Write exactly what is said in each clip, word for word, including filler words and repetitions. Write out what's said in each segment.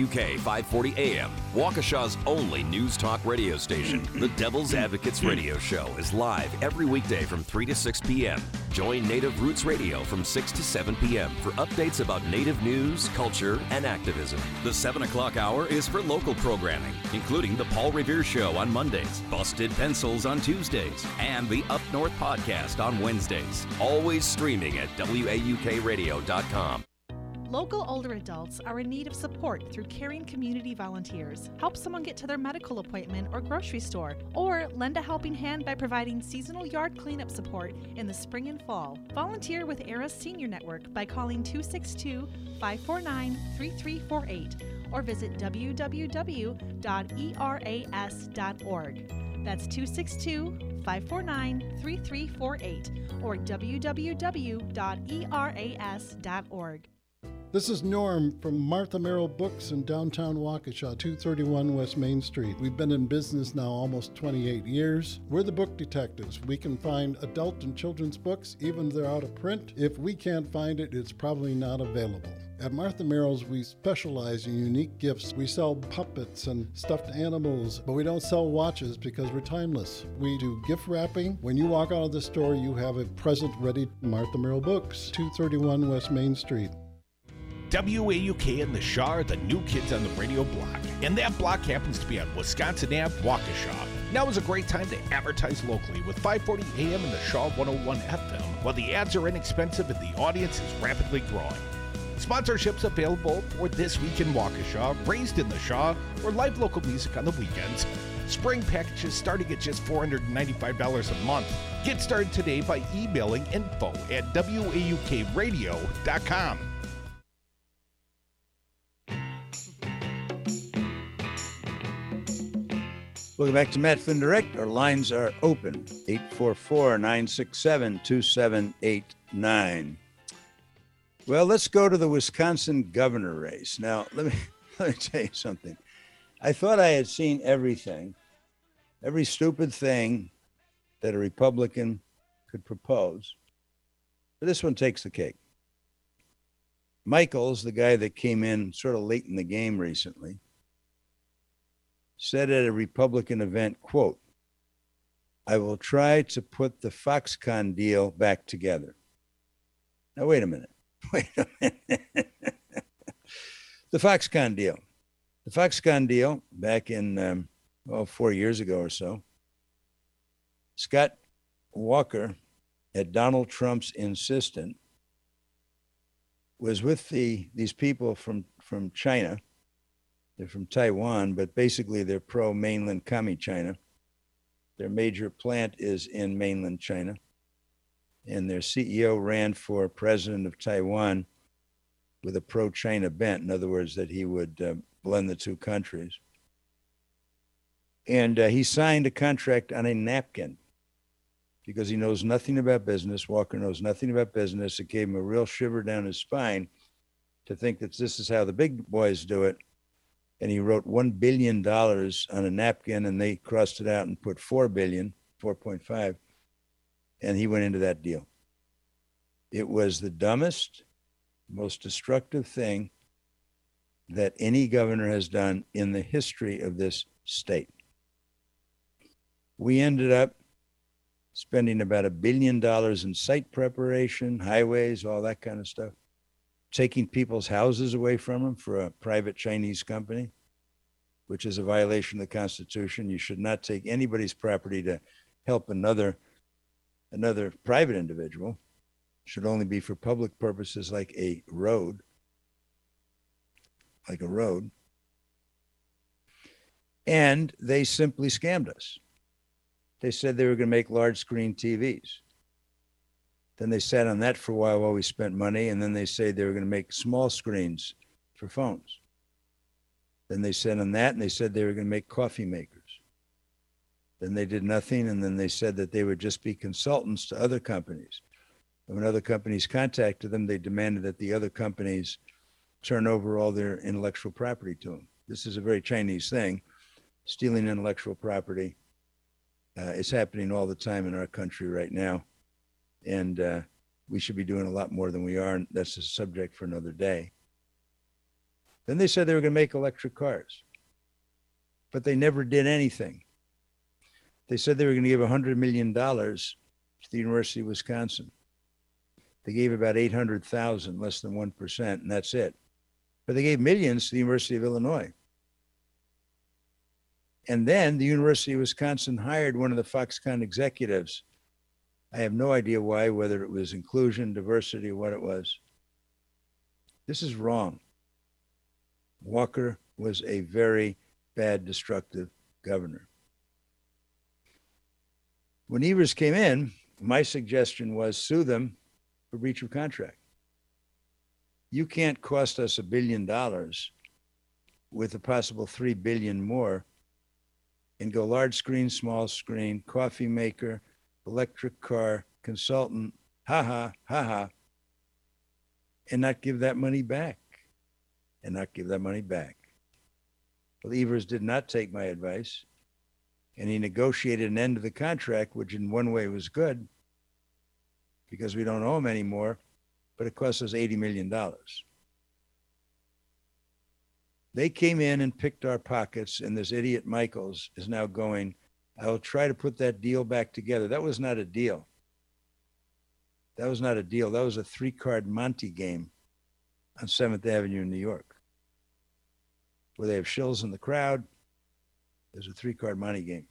W K five forty A M, Waukesha's only news talk radio station. The Devil's Advocates Radio Show is live every weekday from three to six p.m. Join Native Roots Radio from six to seven p.m. for updates about Native news, culture, and activism. The seven o'clock hour is for local programming, including the Paul Revere Show on Mondays, Busted Pencils on Tuesdays, and the Up North Podcast on Wednesdays. Always streaming at W A U K radio dot com. Local older adults are in need of support through caring community volunteers. Help someone get to their medical appointment or grocery store, or lend a helping hand by providing seasonal yard cleanup support in the spring and fall. Volunteer with ERAS Senior Network by calling two six two, five four nine, three three four eight or visit w w w dot e r a s dot org. That's two six two, five four nine, three three four eight or w w w dot e r a s dot org. This is Norm from Martha Merrill Books in downtown Waukesha, two thirty-one West Main Street. We've been in business now almost twenty-eight years. We're the book detectives. We can find adult and children's books, even if they're out of print. If we can't find it, it's probably not available. At Martha Merrill's, we specialize in unique gifts. We sell puppets and stuffed animals, but we don't sell watches because we're timeless. We do gift wrapping. When you walk out of the store, you have a present ready. Martha Merrill Books, two thirty-one West Main Street. W A U K and the Shaw are the new kids on the radio block, and that block happens to be on Wisconsin Avenue, Waukesha. Now is a great time to advertise locally with five forty A M and the Shaw one oh one F M, while the ads are inexpensive and the audience is rapidly growing. Sponsorships available for This Week in Waukesha, Raised in the Shaw, or live local music on the weekends. Spring packages starting at just four hundred ninety-five dollars a month. Get started today by emailing info at w a u k radio dot com. Welcome back to Matt Flynn Direct. Our lines are open, eight four four, nine six seven, two seven eight nine. Well, let's go to the Wisconsin governor race. Now, let me, let me tell you something. I thought I had seen everything, every stupid thing that a Republican could propose. But this one takes the cake. Michaels, the guy that came in sort of late in the game recently, said at a Republican event, quote, "I will try to put the Foxconn deal back together." Now, wait a minute. Wait a minute. The Foxconn deal. The Foxconn deal back in, um, well, four years ago or so, Scott Walker, at Donald Trump's insistence, was with the these people from, from China. They're from Taiwan, but basically they're pro-mainland commie China. Their major plant is in mainland China. And their C E O ran for president of Taiwan with a pro-China bent. In other words, that he would uh, blend the two countries. And uh, he signed a contract on a napkin because he knows nothing about business. Walker knows nothing about business. It gave him a real shiver down his spine to think that this is how the big boys do it. And he wrote one billion dollars on a napkin, and they crossed it out and put four billion dollars, four point five, and he went into that deal. It was the dumbest, most destructive thing that any governor has done in the history of this state. We ended up spending about a billion dollars in site preparation, highways, all that kind of stuff, taking people's houses away from them for a private Chinese company, which is a violation of the Constitution. You should not take anybody's property to help another, another private individual. It should only be for public purposes like a road, like a road. And they simply scammed us. They said they were going to make large screen T Vs. Then they sat on that for a while while we spent money, and then they say they were going to make small screens for phones. Then they sat on that, and they said they were going to make coffee makers. Then they did nothing, and then they said that they would just be consultants to other companies. And when other companies contacted them, they demanded that the other companies turn over all their intellectual property to them. This is a very Chinese thing, stealing intellectual property. Uh, it's happening all the time in our country right now. And uh, we should be doing a lot more than we are. And that's a subject for another day. Then they said they were going to make electric cars, but they never did anything. They said they were going to give one hundred million dollars to the University of Wisconsin. They gave about eight hundred thousand, less than one percent, and that's it. But they gave millions to the University of Illinois. And then the University of Wisconsin hired one of the Foxconn executives. I have no idea why, whether it was inclusion, diversity, or what it was. This is wrong. Walker was a very bad, destructive governor. When Evers came in, my suggestion was sue them for breach of contract. You can't cost us a billion dollars with a possible three billion more and go large screen, small screen, coffee maker, electric car, consultant, ha ha, ha ha, and not give that money back, and not give that money back. Well, Evers did not take my advice, and he negotiated an end to the contract, which in one way was good because we don't owe him anymore, but it cost us eighty million dollars. They came in and picked our pockets, and this idiot Michaels is now going, I will try to put that deal back together. That was not a deal. That was not a deal. That was a three-card Monte game on seventh Avenue in New York, where they have shills in the crowd. There's a three-card Monte game.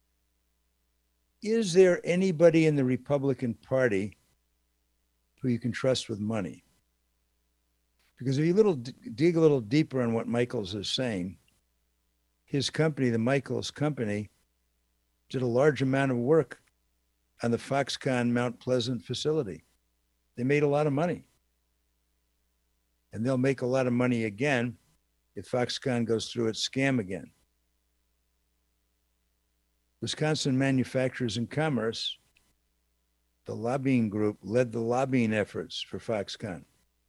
Is there anybody in the Republican Party who you can trust with money? Because if you little dig a little deeper on what Michaels is saying, his company, the Michaels Company, did a large amount of work on the Foxconn Mount Pleasant facility. They made a lot of money. And they'll make a lot of money again if Foxconn goes through its scam again. Wisconsin Manufacturers and Commerce, the lobbying group, led the lobbying efforts for Foxconn.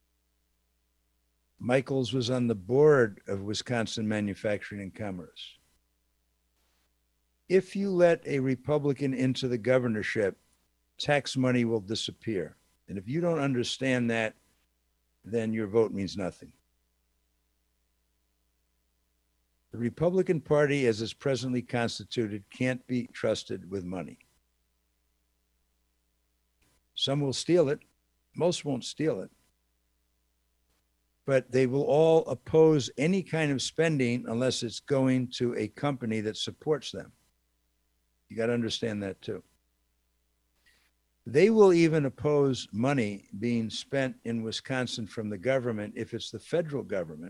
Michaels was on the board of Wisconsin Manufacturing and Commerce. If you let a Republican into the governorship, tax money will disappear. And if you don't understand that, then your vote means nothing. The Republican Party, as is presently constituted, can't be trusted with money. Some will steal it. Most won't steal it. But they will all oppose any kind of spending unless it's going to a company that supports them. You got to understand that too. They will even oppose money being spent in Wisconsin from the government if it's the federal government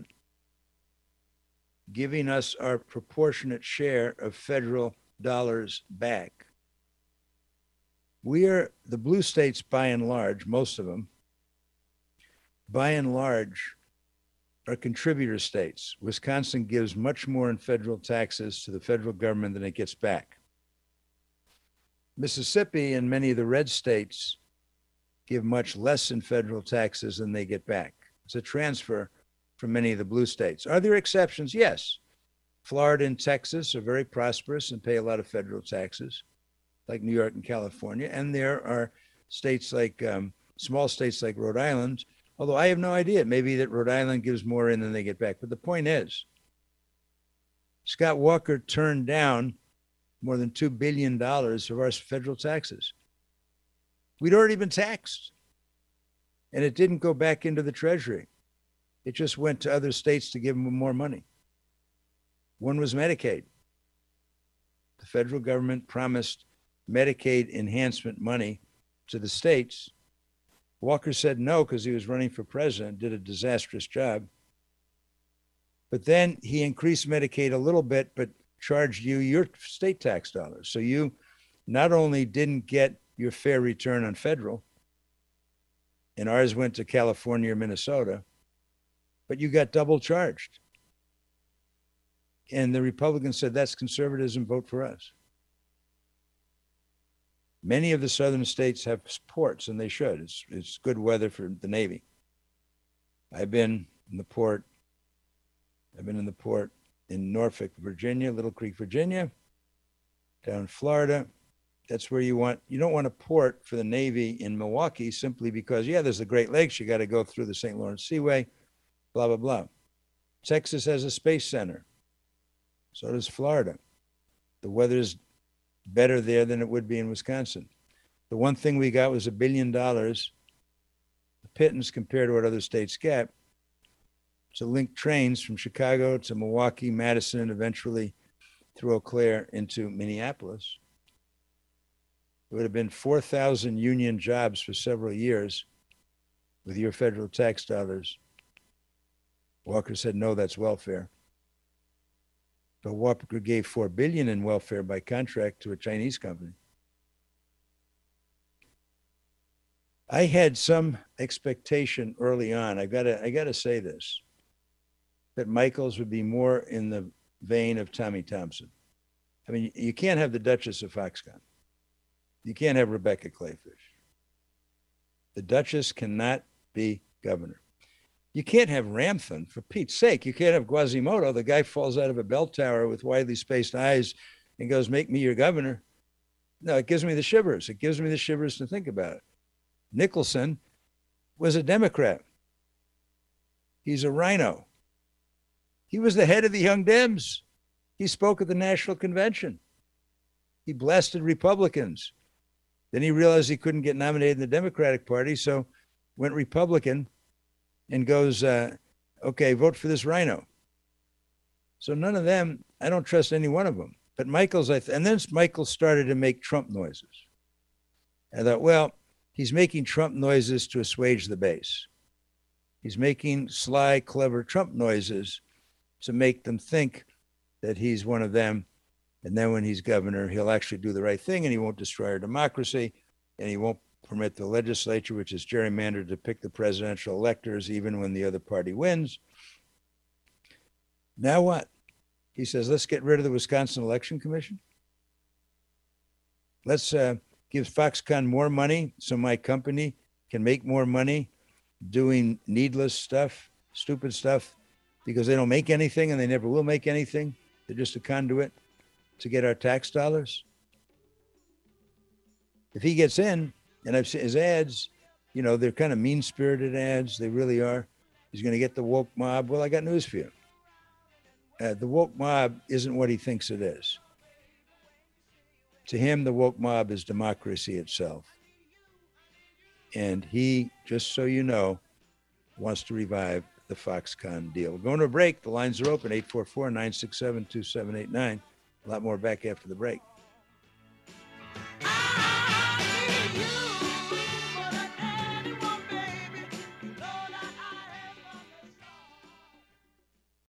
giving us our proportionate share of federal dollars back. We are, the blue states by and large, most of them, by and large, are contributor states. Wisconsin gives much more in federal taxes to the federal government than it gets back. Mississippi and many of the red states give much less in federal taxes than they get back. It's a transfer from many of the blue states. Are there exceptions? Yes. Florida and Texas are very prosperous and pay a lot of federal taxes, like New York and California. And there are states like, um, small states like Rhode Island, although I have no idea. Maybe that Rhode Island gives more in than they get back. But the point is, Scott Walker turned down more than two billion dollars of our federal taxes. We'd already been taxed. And it didn't go back into the Treasury. It just went to other states to give them more money. One was Medicaid. The federal government promised Medicaid enhancement money to the states. Walker said no because he was running for president, did a disastrous job. But then he increased Medicaid a little bit, but charged you your state tax dollars. So you not only didn't get your fair return on federal, and ours went to California or Minnesota, but you got double charged. And the Republicans said, that's conservatism, vote for us. Many of the southern states have ports, and they should. It's, it's good weather for the Navy. I've been in the port. I've been in the port in Norfolk, Virginia, Little Creek, Virginia, down in Florida. That's where you want, you don't want a port for the Navy in Milwaukee simply because, yeah, there's the Great Lakes. You got to go through the Saint Lawrence Seaway, blah, blah, blah. Texas has a space center. So does Florida. The weather's better there than it would be in Wisconsin. The one thing we got was a billion dollars, a pittance compared to what other states get, to link trains from Chicago to Milwaukee, Madison, and eventually through Eau Claire into Minneapolis. It would have been four thousand union jobs for several years with your federal tax dollars. Walker said, no, that's welfare. But Walker gave four billion dollars in welfare by contract to a Chinese company. I had some expectation early on, I gotta, I gotta say this, that Michaels would be more in the vein of Tommy Thompson. I mean, you can't have the Duchess of Foxconn. You can't have Rebecca Clayfish. The Duchess cannot be governor. You can't have Ramthun, for Pete's sake. You can't have Quasimodo. The guy falls out of a bell tower with widely spaced eyes and goes, make me your governor. No, it gives me the shivers. It gives me the shivers to think about it. Nicholson was a Democrat. He's a rhino. He was the head of the Young Dems. He spoke at the National Convention. He blasted Republicans. Then he realized he couldn't get nominated in the Democratic Party, so went Republican and goes, uh, okay, vote for this rhino. So none of them, I don't trust any one of them. But Michaels, I th- and then Michaels started to make Trump noises. I thought, well, he's making Trump noises to assuage the base. He's making sly, clever Trump noises to make them think that he's one of them. And then when he's governor, he'll actually do the right thing and he won't destroy our democracy and he won't permit the legislature, which is gerrymandered, to pick the presidential electors even when the other party wins. Now what? He says, let's get rid of the Wisconsin Election Commission. Let's uh, give Foxconn more money so my company can make more money doing needless stuff, stupid stuff, because they don't make anything and they never will make anything. They're just a conduit to get our tax dollars. If he gets in, and I've seen his ads, you know, they're kind of mean-spirited ads. They really are. He's going to get the woke mob. Well, I got news for you. Uh, the woke mob isn't what he thinks it is. To him, the woke mob is democracy itself. And he, just so you know, wants to revive the Foxconn deal. We're going to a break. The lines are open, eight four four, nine six seven, two seven eight nine. A lot more back after the break.